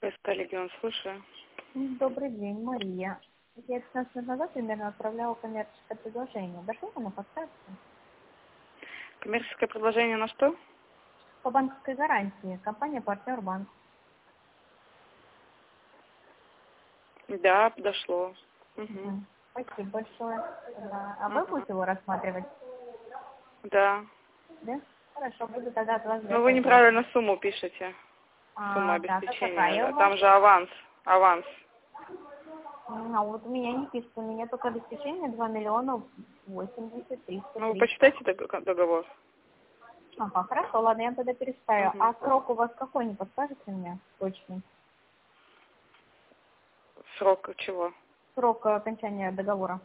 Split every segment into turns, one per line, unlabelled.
ФСК «Легион», слушаю.
Добрый день, Мария. Я 15 минут назад примерно отправляла коммерческое предложение. Дошло оно по старте?
Коммерческое предложение на что?
По банковской гарантии. Компания «Партнер Банк».
Да, дошло. Угу.
Спасибо большое. Да. А вы будете его рассматривать?
Да.
Да? Хорошо, буду тогда от вас
Но вы
ждать.
неправильно сумму пишете. Сумма
Да,
обеспечения.
какая
Да.
у
Там
вас?
же аванс. Аванс.
А вот у меня не пишет, у меня только обеспечение 2 миллиона 83
Ну, вы
103.
почитайте договор.
Ага, хорошо, ладно, я тогда перестаю.
Угу.
А срок у вас какой, не подскажете мне точно?
Срок чего?
Срок окончания договора.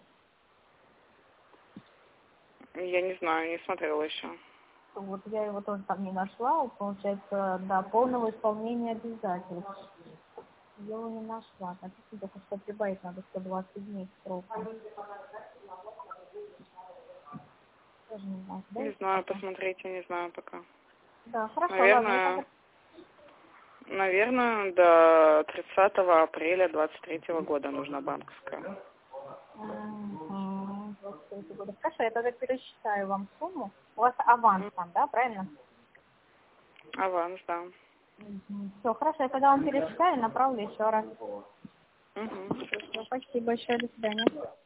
Я не знаю, не смотрела еще.
Вот я его тоже там не нашла, получается, до полного исполнения обязательств. Я его не нашла. Написано только, что прибавить надо 120 дней срока. Тоже не знаю, да?
Не знаю, посмотрите, не знаю пока.
Да, хорошо, ладно.
Наверное, до 30 апреля 23 года нужна банковская.
23 года. Хорошо, я тогда пересчитаю вам сумму. У вас аванс там, да, правильно?
Аванс, да.
Все, хорошо, я тогда вам пересчитаю и направлю еще раз.
Угу.
Спасибо большое, до свидания.